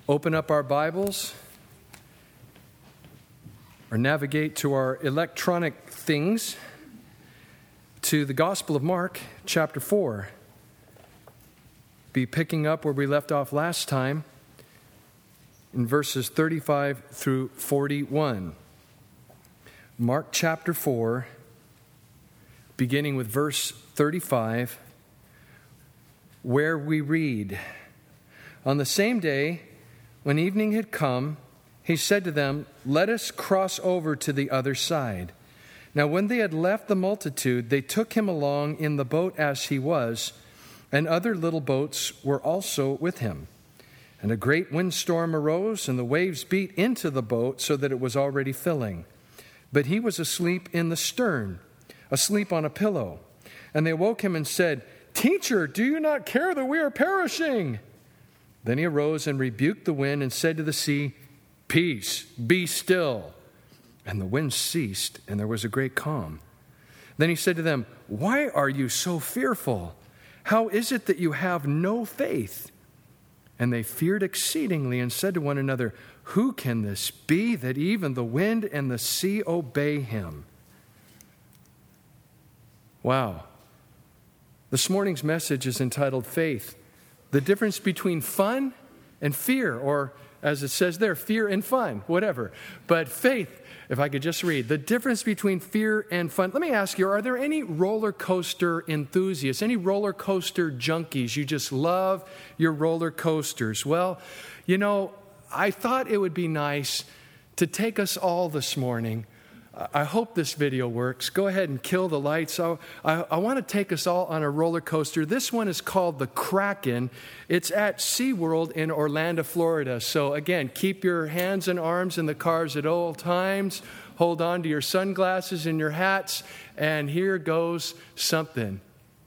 open up our Bibles or navigate to our electronic things to the Gospel of Mark, chapter 4. Be picking up where we left off last time in verses 35 through 41. Mark chapter 4, beginning with verse 35, where we read, "On the same day, when evening had come, he said to them, 'Let us cross over to the other side.' Now when they had left the multitude, they took him along in the boat as he was, and other little boats were also with him. And a great windstorm arose, and the waves beat into the boat so that it was already filling. But he was asleep in the stern, asleep on a pillow. And they woke him and said, 'Teacher, do you not care that we are perishing?' Then he arose and rebuked the wind and said to the sea, 'Peace, be still.' And the wind ceased, and there was a great calm. Then he said to them, 'Why are you so fearful? How is it that you have no faith?' And they feared exceedingly and said to one another, 'Who can this be that even the wind and the sea obey him?'" Wow. This morning's message is entitled Faith, the difference between fun and fear, or as it says there, fear and fun, whatever. But faith, if I could just read, the difference between fear and fun. Let me ask you, are there any roller coaster enthusiasts, any roller coaster junkies? You just love your roller coasters. Well, you know, I thought it would be nice to take us all this morning. I hope this video works. Go ahead and kill the lights. I want to take us all on a roller coaster. This one is called the Kraken. It's at SeaWorld in Orlando, Florida. So again, keep your hands and arms in the cars at all times. Hold on to your sunglasses and your hats. And here goes something.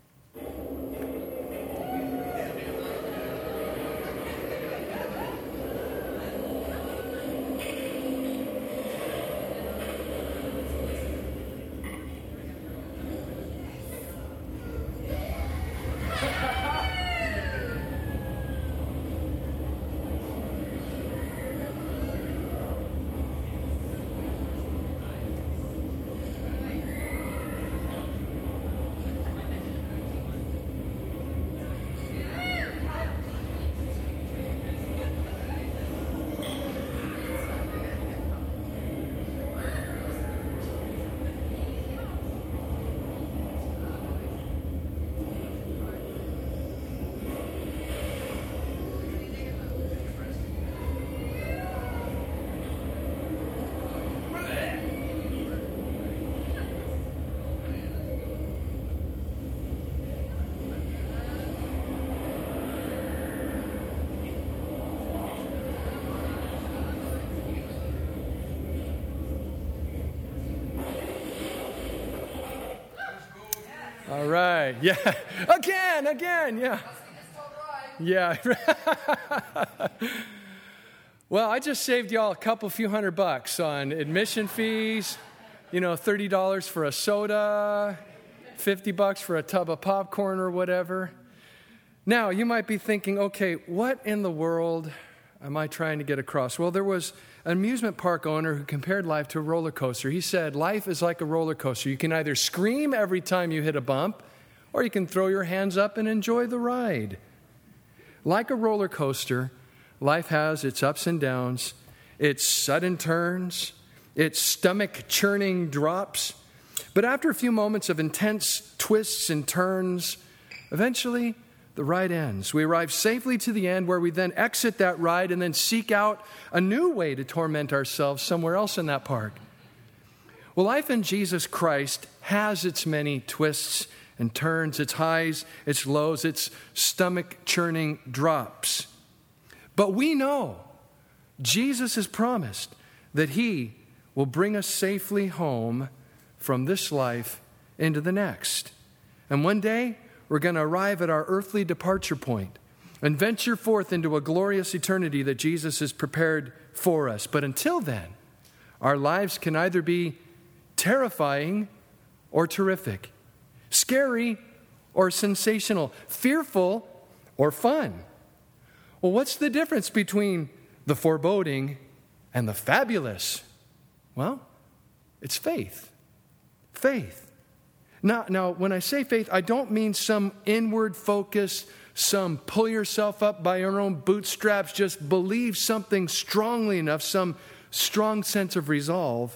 All right. Yeah. Again. Yeah. Yeah. Well, I just saved y'all a few $100 on admission fees. $30 for a soda, $50 for a tub of popcorn or whatever. Now, you might be thinking, okay, what in the world am I trying to get across? Well, there was an amusement park owner who compared life to a roller coaster. He said, life is like a roller coaster. You can either scream every time you hit a bump, or you can throw your hands up and enjoy the ride. Like a roller coaster, life has its ups and downs, its sudden turns, its stomach-churning drops. But after a few moments of intense twists and turns, eventually the ride ends. We arrive safely to the end, where we then exit that ride and then seek out a new way to torment ourselves somewhere else in that park. Well, life in Jesus Christ has its many twists and turns, its highs, its lows, its stomach-churning drops. But we know Jesus has promised that he will bring us safely home from this life into the next. And one day, we're going to arrive at our earthly departure point and venture forth into a glorious eternity that Jesus has prepared for us. But until then, our lives can either be terrifying or terrific, scary or sensational, fearful or fun. Well, what's the difference between the foreboding, and the fabulous? Well, it's faith. Faith. Now, when I say faith, I don't mean some inward focus, some pull yourself up by your own bootstraps, just believe something strongly enough, some strong sense of resolve.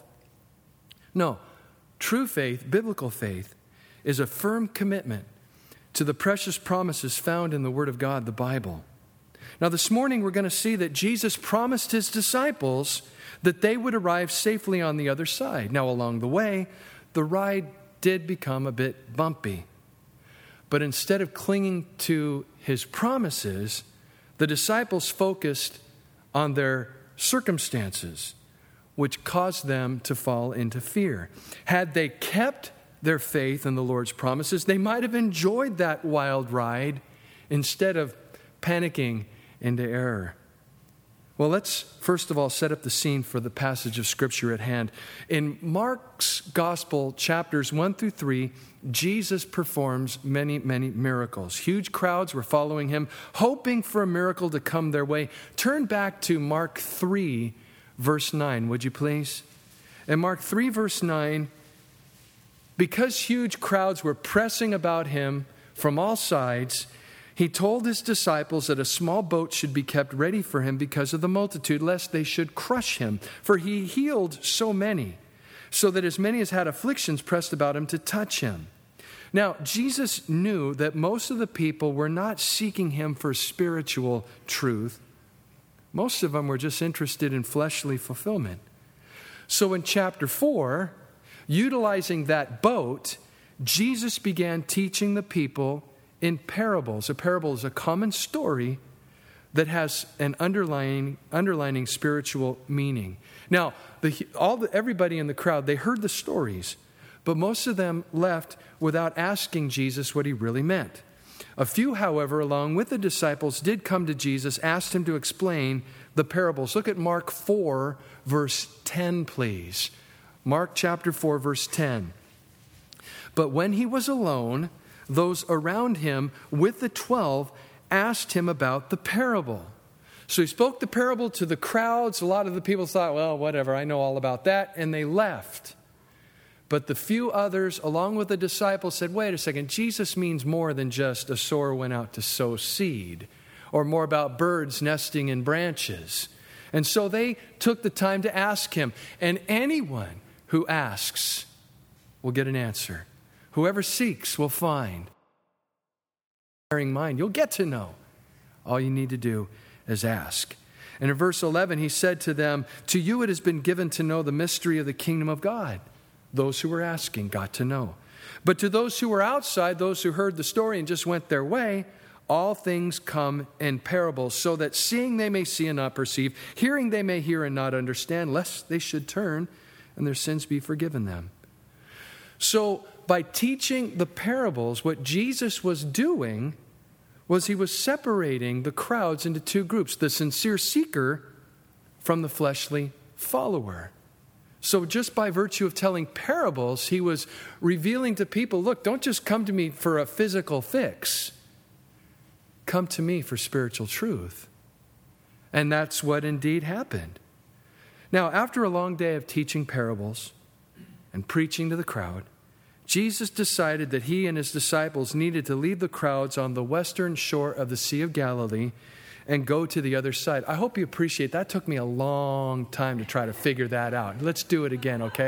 No, true faith, biblical faith, is a firm commitment to the precious promises found in the Word of God, the Bible. Now, this morning we're going to see that Jesus promised his disciples that they would arrive safely on the other side. Now, along the way, the ride did become a bit bumpy. But instead of clinging to his promises, the disciples focused on their circumstances, which caused them to fall into fear. Had they kept their faith in the Lord's promises, they might have enjoyed that wild ride instead of panicking into error. Well, let's first of all set up the scene for the passage of Scripture at hand. In Mark's Gospel, chapters 1 through 3, Jesus performs many, many miracles. Huge crowds were following him, hoping for a miracle to come their way. Turn back to Mark 3, verse 9, would you please? In Mark 3, verse 9, because huge crowds were pressing about him from all sides, he told his disciples that a small boat should be kept ready for him because of the multitude, lest they should crush him. For he healed so many, so that as many as had afflictions pressed about him to touch him. Now, Jesus knew that most of the people were not seeking him for spiritual truth. Most of them were just interested in fleshly fulfillment. So in chapter 4, utilizing that boat, Jesus began teaching the people in parables. A parable is a common story that has an underlining spiritual meaning. Now, everybody in the crowd, they heard the stories, but most of them left without asking Jesus what he really meant. A few, however, along with the disciples, did come to Jesus, asked him to explain the parables. Look at Mark 4, verse 10, please. Mark chapter 4, verse 10. But when he was alone, those around him with the 12 asked him about the parable. So he spoke the parable to the crowds. A lot of the people thought, well, whatever, I know all about that, and they left. But the few others, along with the disciples, said, wait a second, Jesus means more than just a sower went out to sow seed, or more about birds nesting in branches. And so they took the time to ask him. And anyone who asks will get an answer. Whoever seeks will find. Bearing mind, you'll get to know. All you need to do is ask. And in verse 11, he said to them, to you it has been given to know the mystery of the kingdom of God. Those who were asking got to know. But to those who were outside, those who heard the story and just went their way, all things come in parables, so that seeing they may see and not perceive, hearing they may hear and not understand, lest they should turn and their sins be forgiven them. So by teaching the parables, what Jesus was doing was he was separating the crowds into two groups, the sincere seeker from the fleshly follower. So just by virtue of telling parables, he was revealing to people, look, don't just come to me for a physical fix. Come to me for spiritual truth. And that's what indeed happened. Now, after a long day of teaching parables and preaching to the crowd, Jesus decided that he and his disciples needed to leave the crowds on the western shore of the Sea of Galilee and go to the other side. I hope you appreciate that. Took me a long time to try to figure that out. Let's do it again, okay?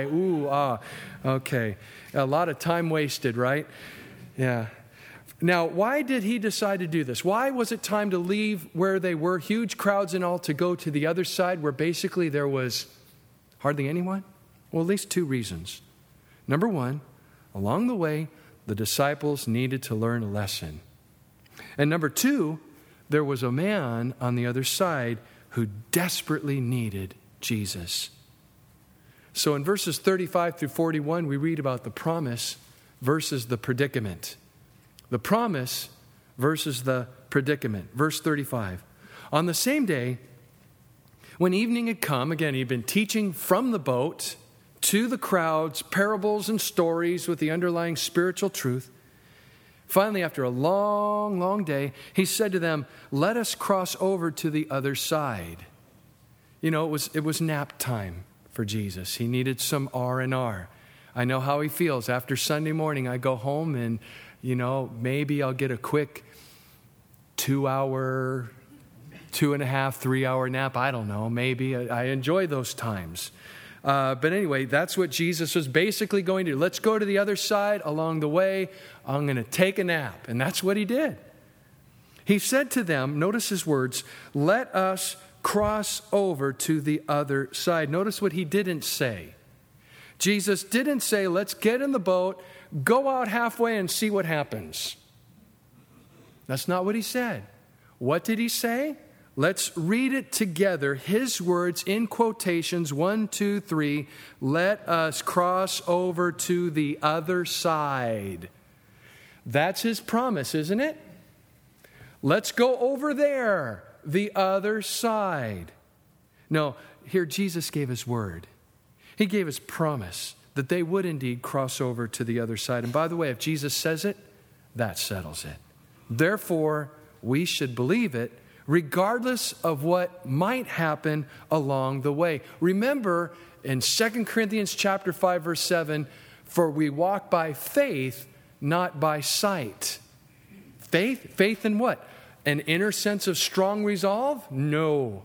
Okay. A lot of time wasted, right? Yeah. Now, why did he decide to do this? Why was it time to leave where they were, huge crowds and all, to go to the other side where basically there was hardly anyone? Well, at least two reasons. Number one, along the way, the disciples needed to learn a lesson. And number two, there was a man on the other side who desperately needed Jesus. So in verses 35 through 41, we read about the promise versus the predicament. The promise versus the predicament. Verse 35. On the same day, when evening had come, again, he'd been teaching from the boat to the crowds, parables and stories with the underlying spiritual truth. Finally, after a long, long day, he said to them, let us cross over to the other side. It was nap time for Jesus. He needed some R&R. I know how he feels. After Sunday morning, I go home and, maybe I'll get a quick 2-hour, 2.5, 3-hour nap. I don't know. Maybe. I enjoy those times. But anyway, that's what Jesus was basically going to do. Let's go to the other side. Along the way, I'm going to take a nap. And that's what he did. He said to them, notice his words, let us cross over to the other side. Notice what he didn't say. Jesus didn't say, let's get in the boat, go out halfway and see what happens. That's not what he said. What did he say? Let's read it together. His words in quotations, 1, 2, 3. Let us cross over to the other side. That's his promise, isn't it? Let's go over there, the other side. No, here Jesus gave his word. He gave his promise that they would indeed cross over to the other side. And by the way, if Jesus says it, that settles it. Therefore, we should believe it, regardless of what might happen along the way. Remember in 2 Corinthians chapter 5, verse 7, for we walk by faith, not by sight. Faith in what? An inner sense of strong resolve? No.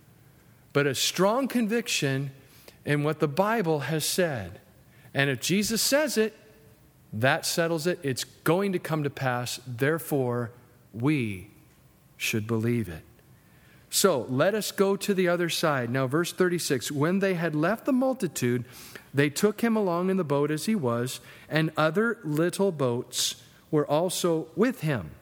But a strong conviction in what the Bible has said. And if Jesus says it, that settles it. It's going to come to pass. Therefore, we should believe it. So let us go to the other side. Now, verse 36, when they had left the multitude, they took him along in the boat as he was, and other little boats were also with him.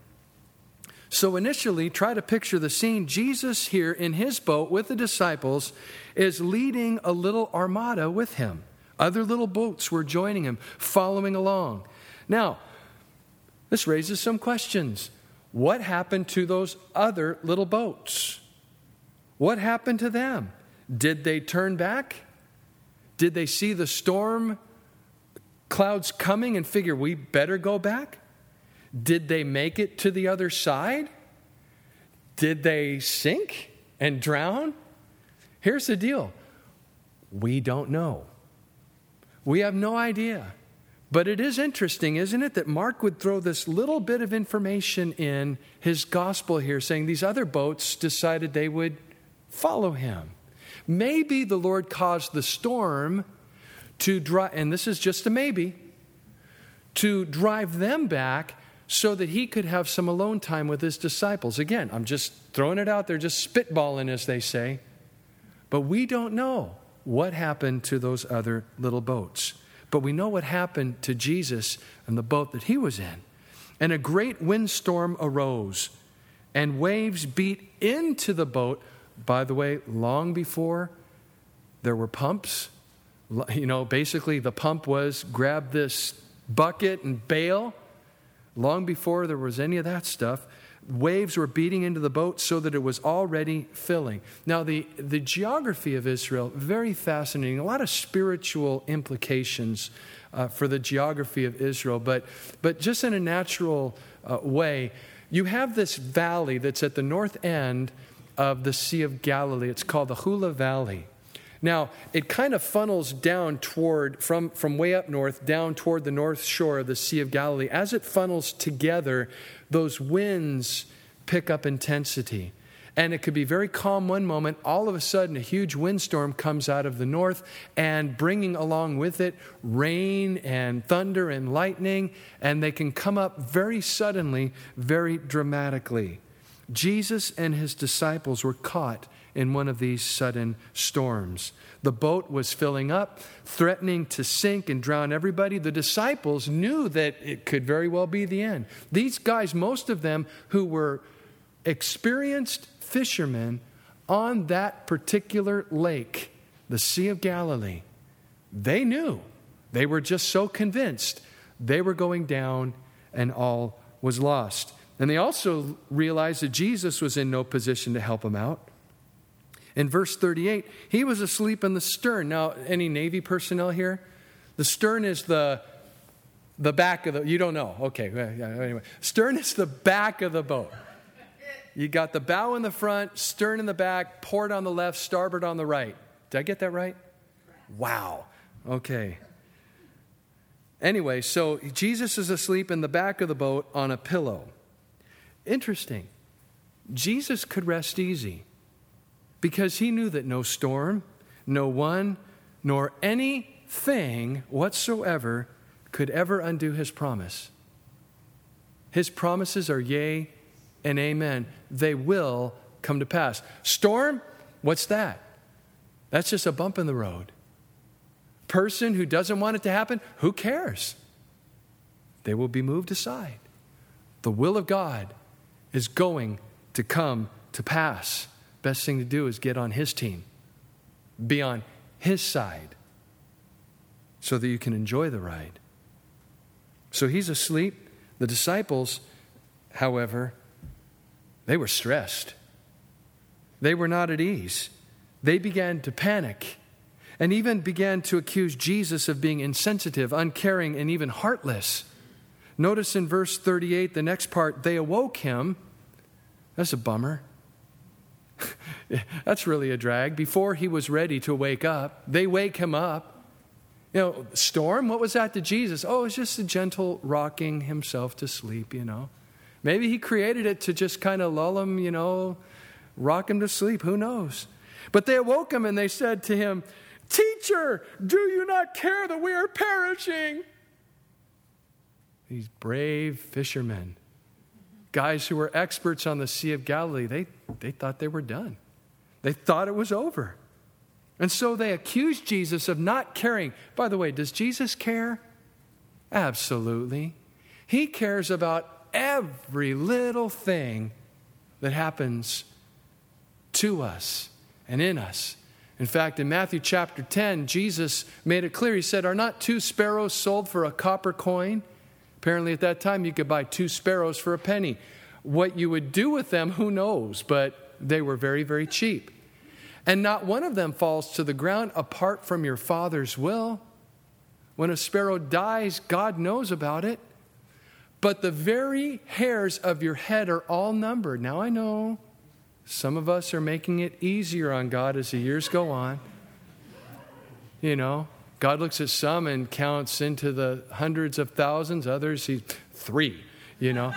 So initially, try to picture the scene. Jesus here in his boat with the disciples is leading a little armada with him. Other little boats were joining him, following along. Now, this raises some questions. What happened to those other little boats? What happened to them? Did they turn back? Did they see the storm clouds coming and figure we better go back? Did they make it to the other side? Did they sink and drown? Here's the deal. We don't know. We have no idea. But it is interesting, isn't it, that Mark would throw this little bit of information in his gospel here, saying these other boats decided they would follow him. Maybe the Lord caused the storm to drive, and this is just a maybe, to drive them back so that he could have some alone time with his disciples. Again, I'm just throwing it out there, just spitballing, as they say. But we don't know what happened to those other little boats. But we know what happened to Jesus and the boat that he was in. And a great windstorm arose, and waves beat into the boat. By the way, long before there were pumps. Basically the pump was grab this bucket and bail. Long before there was any of that stuff, waves were beating into the boat so that it was already filling. Now, the geography of Israel, very fascinating. A lot of spiritual implications for the geography of Israel. But just in a natural way, you have this valley that's at the north end of the Sea of Galilee. It's called the Hula Valley. Now, it kind of funnels down toward, from way up north, down toward the north shore of the Sea of Galilee. As it funnels together, those winds pick up intensity. And it could be very calm one moment. All of a sudden, a huge windstorm comes out of the north, and bringing along with it rain and thunder and lightning. And they can come up very suddenly, very dramatically. Jesus and his disciples were caught in one of these sudden storms. The boat was filling up, threatening to sink and drown everybody. The disciples knew that it could very well be the end. These guys, most of them who were experienced fishermen on that particular lake, the Sea of Galilee, they knew. They were just so convinced they were going down and all was lost. And they also realized that Jesus was in no position to help them out. In verse 38, he was asleep in the stern. Now, any Navy personnel here? The stern is the back of the, you don't know. Okay, anyway. Stern is the back of the boat. You got the bow in the front, stern in the back, port on the left, starboard on the right. Did I get that right? Wow. Okay. Anyway, so Jesus is asleep in the back of the boat on a pillow. Interesting. Jesus could rest easy because he knew that no storm, no one, nor anything whatsoever could ever undo his promise. His promises are yea and amen. They will come to pass. Storm, what's that? That's just a bump in the road. Person who doesn't want it to happen, who cares? They will be moved aside. The will of God is going to come to pass. Best thing to do is get on his team. Be on his side so that you can enjoy the ride. So he's asleep. The disciples, however, they were stressed. They were not at ease. They began to panic and even began to accuse Jesus of being insensitive, uncaring, and even heartless. Notice in verse 38, the next part, they awoke him. That's a bummer. That's really a drag. Before he was ready to wake up, they wake him up. You know, storm, what was that to Jesus? Oh, it's just a gentle rocking himself to sleep, you know. Maybe he created it to just kind of lull him, you know, rock him to sleep. Who knows? But they awoke him and they said to him, "Teacher, do you not care that we are perishing?" These brave fishermen, guys who were experts on the Sea of Galilee, they thought they were done. They thought it was over. And so they accused Jesus of not caring. By the way, does Jesus care? Absolutely. He cares about every little thing that happens to us and in us. In fact, in Matthew chapter 10, Jesus made it clear. He said, "Are not 2 sparrows sold for a copper coin?" Apparently at that time you could buy 2 sparrows for a penny. What you would do with them, who knows? But they were very, very cheap. And not one of them falls to the ground apart from your Father's will. When a sparrow dies, God knows about it. But the very hairs of your head are all numbered. Now I know some of us are making it easier on God as the years go on. You know, God looks at some and counts into the hundreds of thousands. Others, he's 3, you know.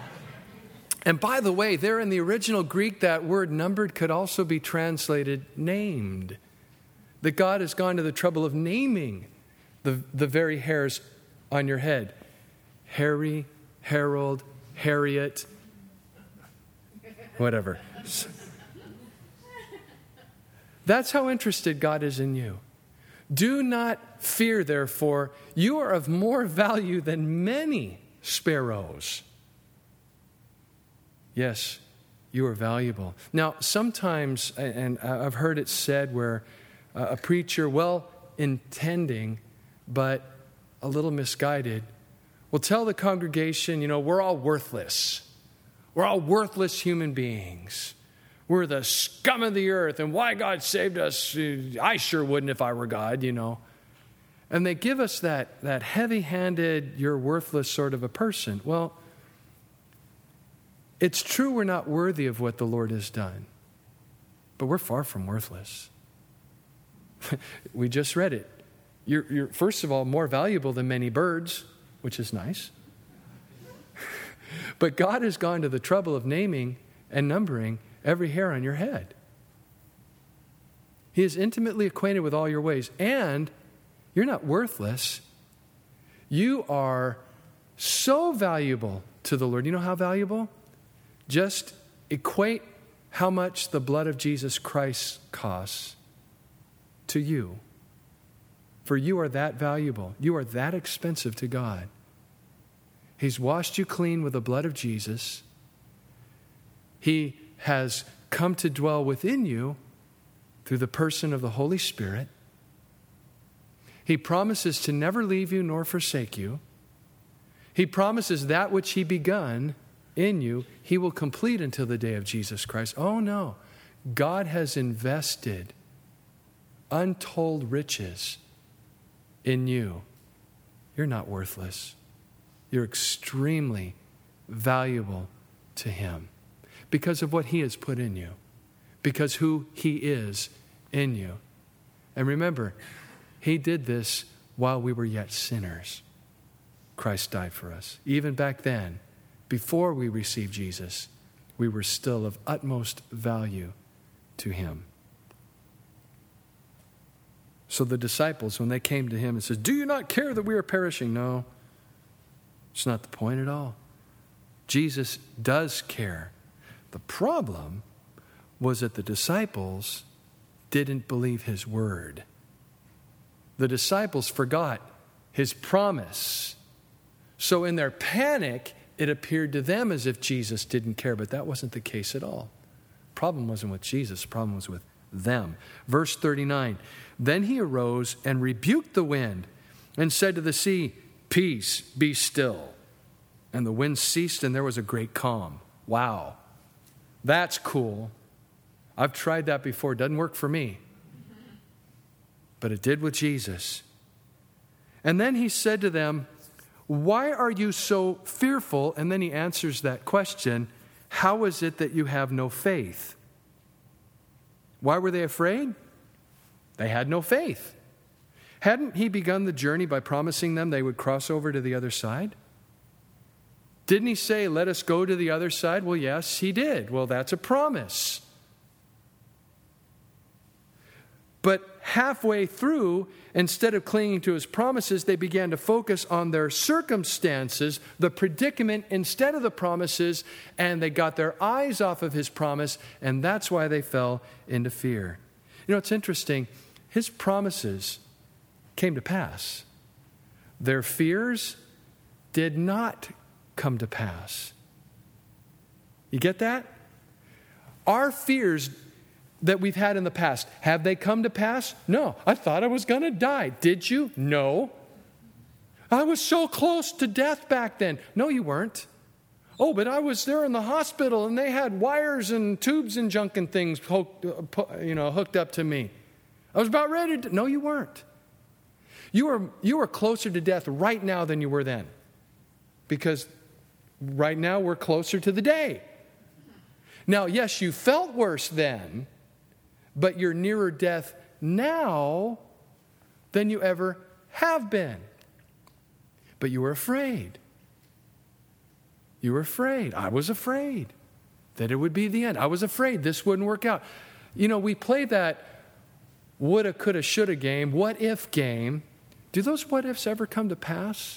And by the way, there in the original Greek, that word numbered could also be translated named. That God has gone to the trouble of naming the very hairs on your head. Harry, Harold, Harriet, whatever. That's how interested God is in you. Do not fear, therefore. You are of more value than many sparrows. Yes, you are valuable. Now, sometimes, and I've heard it said where a preacher, well-intending, but a little misguided, will tell the congregation, you know, we're all worthless. We're all worthless human beings. We're the scum of the earth, and why God saved us, I sure wouldn't if I were God, you know. And they give us that heavy-handed, you're worthless sort of a person. Well, it's true we're not worthy of what the Lord has done, but we're far from worthless. We just read it. You're first of all more valuable than many birds, which is nice. But God has gone to the trouble of naming and numbering every hair on your head. He is intimately acquainted with all your ways, and you're not worthless. You are so valuable to the Lord. You know how valuable? Just equate how much the blood of Jesus Christ costs to you. For you are that valuable. You are that expensive to God. He's washed you clean with the blood of Jesus. He has come to dwell within you through the person of the Holy Spirit. He promises to never leave you nor forsake you. He promises that which He begun in you, He will complete until the day of Jesus Christ. Oh no, God has invested untold riches in you. You're not worthless. You're extremely valuable to Him. Because of what he has put in you. Because who he is in you. And remember, he did this while we were yet sinners. Christ died for us. Even back then, before we received Jesus, we were still of utmost value to him. So the disciples, when they came to him and said, "Do you not care that we are perishing?" No, it's not the point at all. Jesus does care. The problem was that the disciples didn't believe his word. The disciples forgot his promise. So in their panic, it appeared to them as if Jesus didn't care, but that wasn't the case at all. The problem wasn't with Jesus, the problem was with them. Verse 39, then he arose and rebuked the wind and said to the sea, "Peace, be still." And the wind ceased and there was a great calm. Wow, that's cool. I've tried that before. It doesn't work for me. But it did with Jesus. And then he said to them, "Why are you so fearful?" And then he answers that question, "How is it that you have no faith?" Why were they afraid? They had no faith. Hadn't he begun the journey by promising them they would cross over to the other side? Didn't he say, "Let us go to the other side"? Well, yes, he did. Well, that's a promise. But halfway through, instead of clinging to his promises, they began to focus on their circumstances, the predicament instead of the promises, and they got their eyes off of his promise, and that's why they fell into fear. You know, it's interesting. His promises came to pass. Their fears did not come to pass. You get that? Our fears that we've had in the past, have they come to pass? No. I thought I was going to die. Did you? No. I was so close to death back then. No, you weren't. Oh, but I was there in the hospital and they had wires and tubes and junk and things hooked up to me. I was about ready to... No, you weren't. You are closer to death right now than you were then. Because right now we're closer to the day. Now, yes, you felt worse then, but you're nearer death now than you ever have been. But you were afraid. You were afraid. I was afraid that it would be the end. I was afraid this wouldn't work out. You know, we play that woulda, coulda, shoulda game, what if game. Do those what ifs ever come to pass?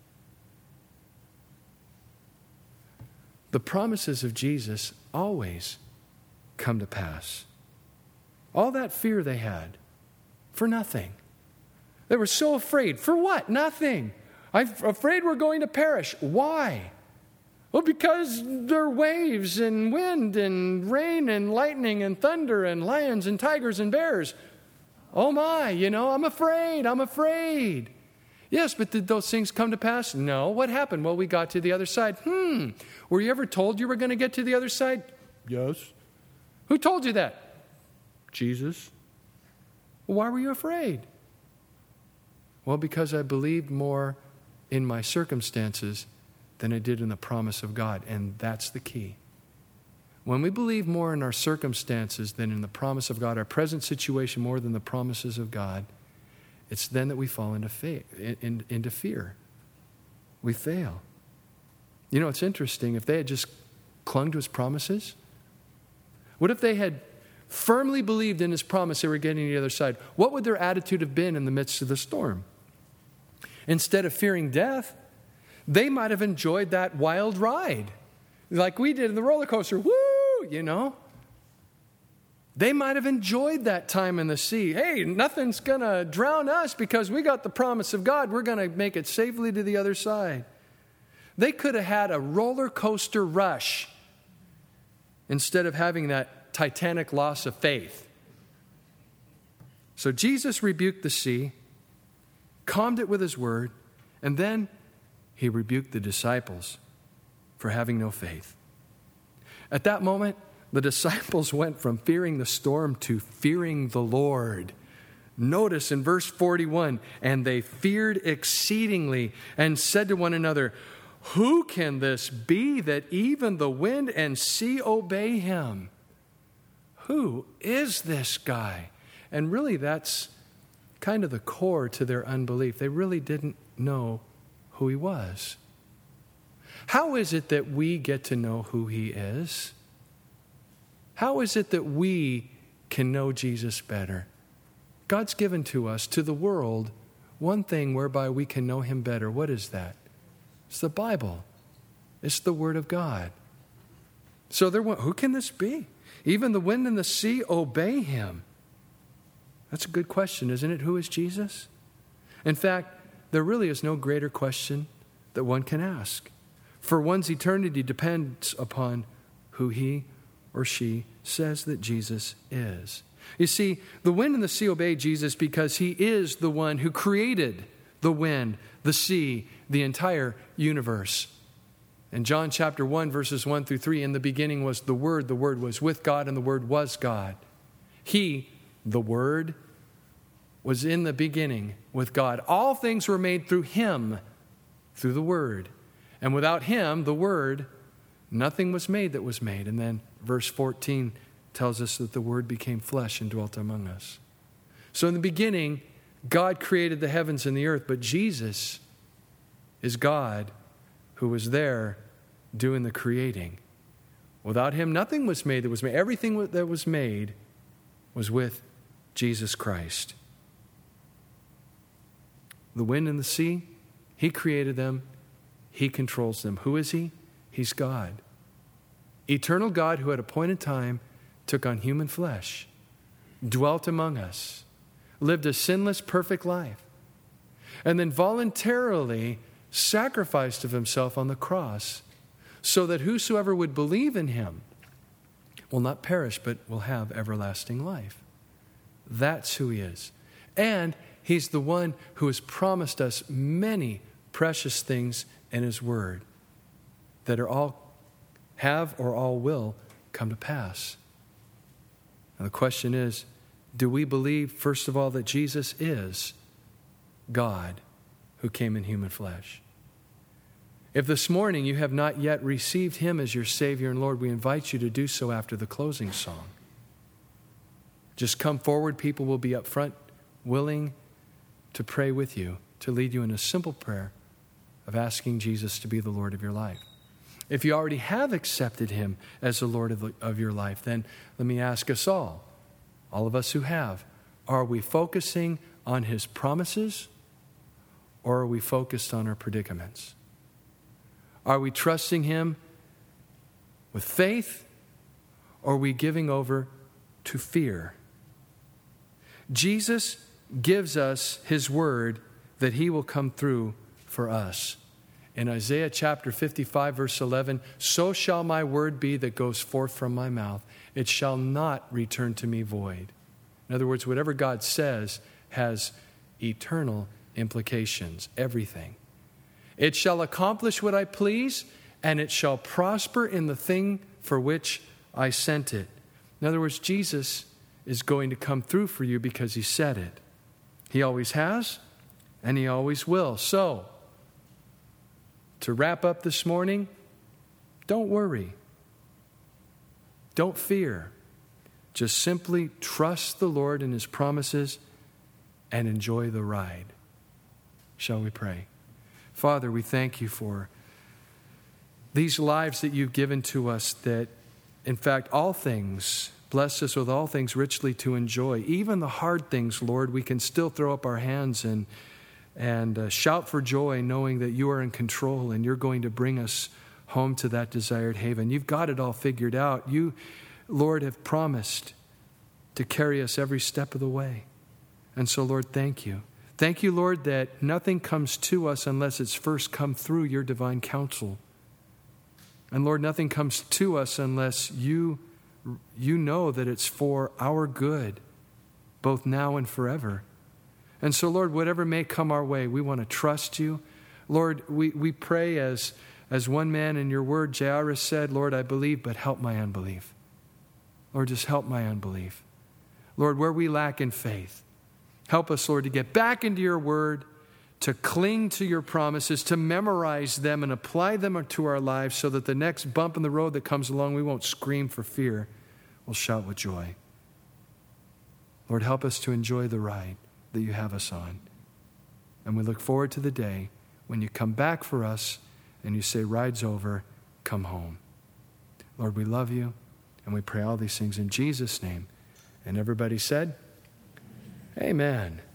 The promises of Jesus always come to pass. All that fear they had, for nothing. They were so afraid. For what? Nothing. I'm afraid we're going to perish. Why? Well, because there are waves and wind and rain and lightning and thunder and lions and tigers and bears. Oh my, I'm afraid. Yes, but did those things come to pass? No. What happened? Well, we got to the other side. Were you ever told you were going to get to the other side? Yes. Who told you that? Jesus. Well, why were you afraid? Well, because I believed more in my circumstances than I did in the promise of God. And that's the key. When we believe more in our circumstances than in the promise of God, our present situation more than the promises of God, it's then that we fall into fear. We fail. You know, it's interesting. If they had just clung to his promises, what if they had firmly believed in his promise they were getting to the other side? What would their attitude have been in the midst of the storm? Instead of fearing death, they might have enjoyed that wild ride like we did in the roller coaster. Woo, They might have enjoyed that time in the sea. Hey, nothing's going to drown us because we got the promise of God. We're going to make it safely to the other side. They could have had a roller coaster rush instead of having that Titanic loss of faith. So Jesus rebuked the sea, calmed it with his word, and then he rebuked the disciples for having no faith. At that moment, the disciples went from fearing the storm to fearing the Lord. Notice in verse 41, and they feared exceedingly and said to one another, Who can this be that even the wind and sea obey him? Who is this guy? And really, that's kind of the core to their unbelief. They really didn't know who he was. How is it that we get to know who he is? How is it that we can know Jesus better? God's given to us, to the world, one thing whereby we can know him better. What is that? It's the Bible. It's the Word of God. So who can this be? Even the wind and the sea obey him. That's a good question, isn't it? Who is Jesus? In fact, there really is no greater question that one can ask. For one's eternity depends upon who he or she says that Jesus is. You see, the wind and the sea obey Jesus because he is the one who created the wind, the sea, the entire universe. In John chapter 1, verses 1 through 3, in the beginning was the Word was with God, and the Word was God. He, the Word, was in the beginning with God. All things were made through him, through the Word. And without him, the Word, nothing was made that was made. And then verse 14 tells us that the Word became flesh and dwelt among us. So in the beginning, God created the heavens and the earth, but Jesus is God who was there doing the creating. Without him, nothing was made that was made. Everything that was made was with Jesus Christ. The wind and the sea, he created them. He controls them. Who is he? He's God. Eternal God who at a point in time took on human flesh, dwelt among us, lived a sinless, perfect life, and then voluntarily sacrificed of himself on the cross so that whosoever would believe in him will not perish but will have everlasting life. That's who he is. And he's the one who has promised us many precious things in his word that are all have or all will come to pass. And the question is, do we believe, first of all, that Jesus is God who came in human flesh? If this morning you have not yet received him as your Savior and Lord, we invite you to do so after the closing song. Just come forward. People will be up front, willing to pray with you, to lead you in a simple prayer of asking Jesus to be the Lord of your life. If you already have accepted him as the Lord of your life, then let me ask us all of us who have, are we focusing on his promises or are we focused on our predicaments? Are we trusting him with faith or are we giving over to fear? Jesus gives us his word that he will come through for us. In Isaiah chapter 55, verse 11, so shall my word be that goes forth from my mouth. It shall not return to me void. In other words, whatever God says has eternal implications, everything. It shall accomplish what I please, and it shall prosper in the thing for which I sent it. In other words, Jesus is going to come through for you because he said it. He always has, and he always will. So, to wrap up this morning, don't worry. Don't fear. Just simply trust the Lord and his promises and enjoy the ride. Shall we pray? Father, we thank you for these lives that you've given to us that, in fact, all things, bless us with all things richly to enjoy. Even the hard things, Lord, we can still throw up our hands and shout for joy knowing that you are in control and you're going to bring us home to that desired haven. You've got it all figured out. You, Lord, have promised to carry us every step of the way. And so, Lord, thank you. Thank you, Lord, that nothing comes to us unless it's first come through your divine counsel. And Lord, nothing comes to us unless you know that it's for our good, both now and forever. And so, Lord, whatever may come our way, we want to trust you. Lord, we pray as one man in your word, Jairus said, Lord, I believe, but help my unbelief. Lord, just help my unbelief. Lord, where we lack in faith, help us, Lord, to get back into your word, to cling to your promises, to memorize them and apply them to our lives so that the next bump in the road that comes along, we won't scream for fear. We'll shout with joy. Lord, help us to enjoy the ride that you have us on. And we look forward to the day when you come back for us and you say, ride's over, come home. Lord, we love you, and we pray all these things in Jesus' name. And everybody said, amen.